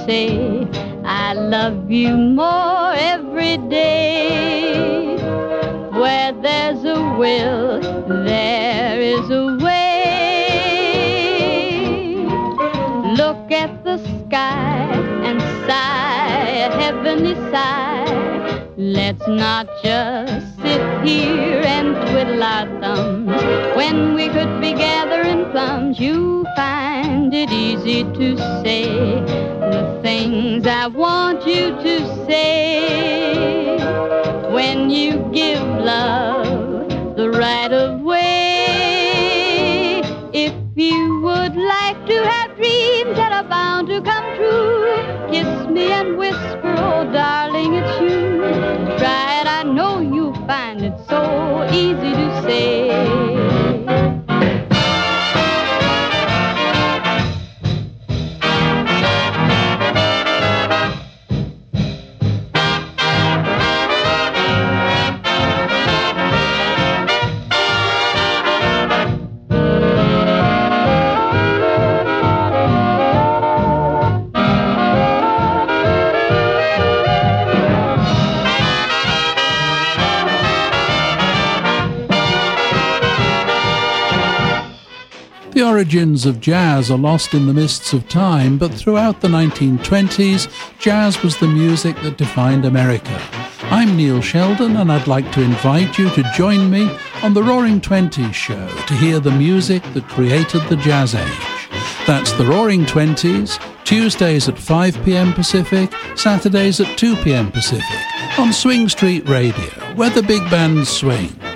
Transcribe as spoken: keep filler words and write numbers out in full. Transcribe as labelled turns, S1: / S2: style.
S1: say I love you more every day. Where there's a will, there is a way. Look at the sky and sigh a heavenly sigh. Let's not just sit here and twiddle our thumbs when we could be gathering plums. You find it easy to say the things I want you to say when you give love the right of way. If you would like to have dreams that are bound to come true, kiss me and whisper, oh darling, it's you. Try it, I know you'll find it so easy to say.
S2: The origins of jazz are lost in the mists of time, but throughout the nineteen twenties, jazz was the music that defined America. I'm Neil Sheldon, and I'd like to invite you to join me on the Roaring Twenties show to hear the music that created the jazz age. That's the Roaring Twenties, Tuesdays at five p.m. Pacific, Saturdays at two p.m. Pacific, on Swing Street Radio, where the big bands swing.